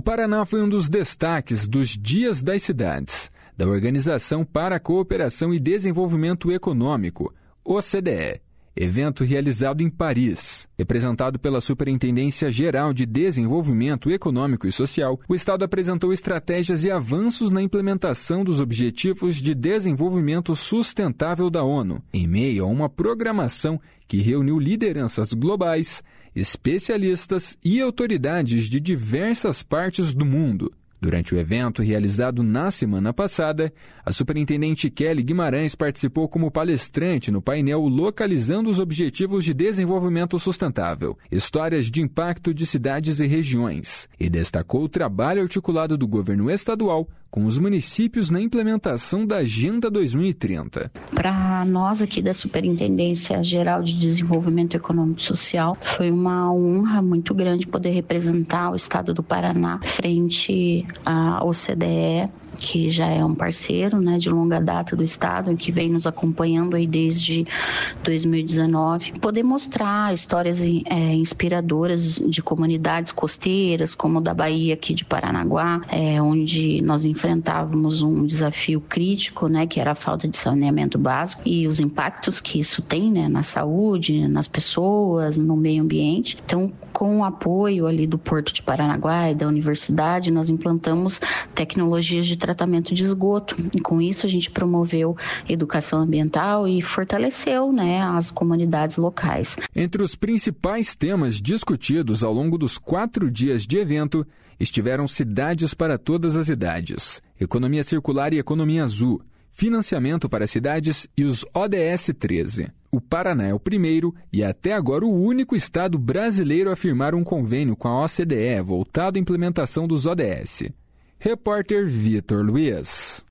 O Paraná foi um dos destaques dos Dias das Cidades, da Organização para a Cooperação e Desenvolvimento Econômico, OCDE, evento realizado em Paris. Representado pela Superintendência Geral de Desenvolvimento Econômico e Social, o Estado apresentou estratégias e avanços na implementação dos Objetivos de Desenvolvimento Sustentável da ONU, em meio a uma programação que reuniu lideranças globais, especialistas e autoridades de diversas partes do mundo. Durante o evento realizado na semana passada, a superintendente Kelly Guimarães participou como palestrante no painel Localizando os Objetivos de Desenvolvimento Sustentável, Histórias de Impacto de Cidades e Regiões, e destacou o trabalho articulado do governo estadual com os municípios na implementação da Agenda 2030. Para nós aqui da Superintendência Geral de Desenvolvimento Econômico e Social, foi uma honra muito grande poder representar o estado do Paraná frente à OCDE, que já é um parceiro, né, de longa data do estado, que vem nos acompanhando aí desde 2019. Poder mostrar histórias inspiradoras de comunidades costeiras, como da Bahia aqui de Paranaguá, onde nós enfrentávamos um desafio crítico, né, que era a falta de saneamento básico e os impactos que isso tem, né, na saúde, nas pessoas, no meio ambiente. Então, com o apoio ali do Porto de Paranaguá e da universidade, nós implantamos tecnologias de tratamento de esgoto. E com isso a gente promoveu educação ambiental e fortaleceu, né, as comunidades locais. Entre os principais temas discutidos ao longo dos 4 dias de evento estiveram cidades para todas as idades, economia circular e economia azul, financiamento para cidades e os ODS 13. O Paraná é o primeiro e até agora o único estado brasileiro a firmar um convênio com a OCDE voltado à implementação dos ODS. Repórter Vitor Luiz.